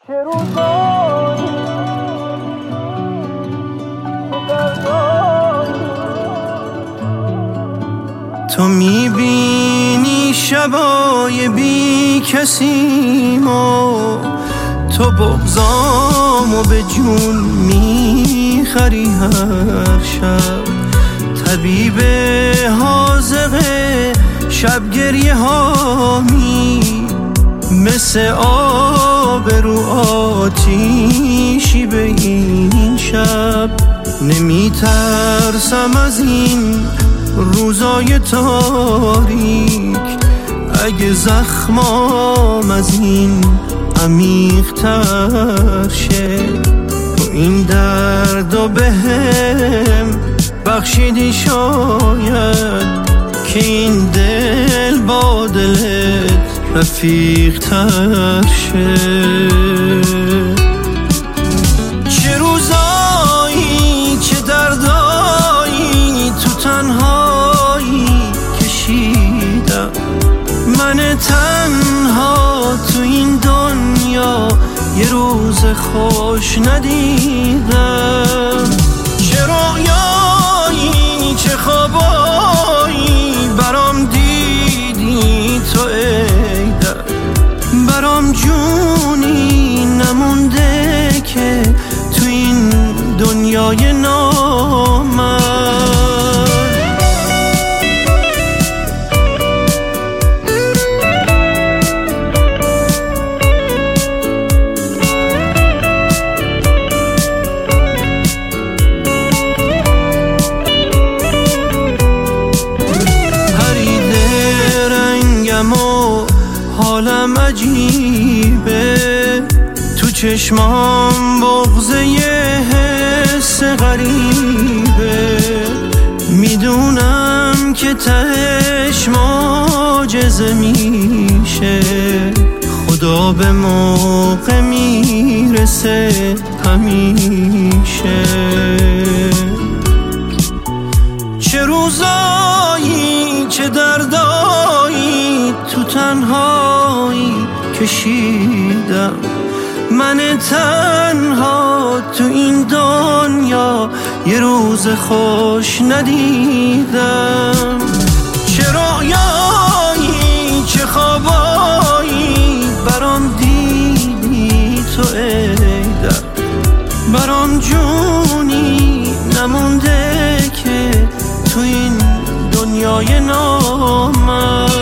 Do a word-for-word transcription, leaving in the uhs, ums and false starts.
چه روزایی تو میبینی شبای بی کسیمو، تو بغضامو به جون میخری هر شب. طبیب حاذقه شب گریه هامی، مثل آب رو آتیشی به این شب. نمیترسم از این روزای تاریک، اگه زخمام از این عمیق تر شه. تو این دردو بهم بخشیدی شاید، که این دل با دلت رفیق تر شه. چه روزایی چه دردایی تو تنهایی کشیدم، من تنها تو این دنیا یه روز خوش ندیدم. چه رویایی چه خوابایی برام دیدی تو ای در، برام جونی نمونده که تو این دنیای نامرد. حالم عجیبه، تو چشمام بغضه یه حس غریبه. میدونم که تهش معجزه میشه، خدا به موقع میرسه همیشه. چه روزایی چه دردایی تو تنهایی کشیدم، من تنها تو این دنیا یه روز خوش ندیدم. چه رویایی چه خوابایی برام دیدی تو ای در، برام جونی نمونده که تو این دنیای نامرد.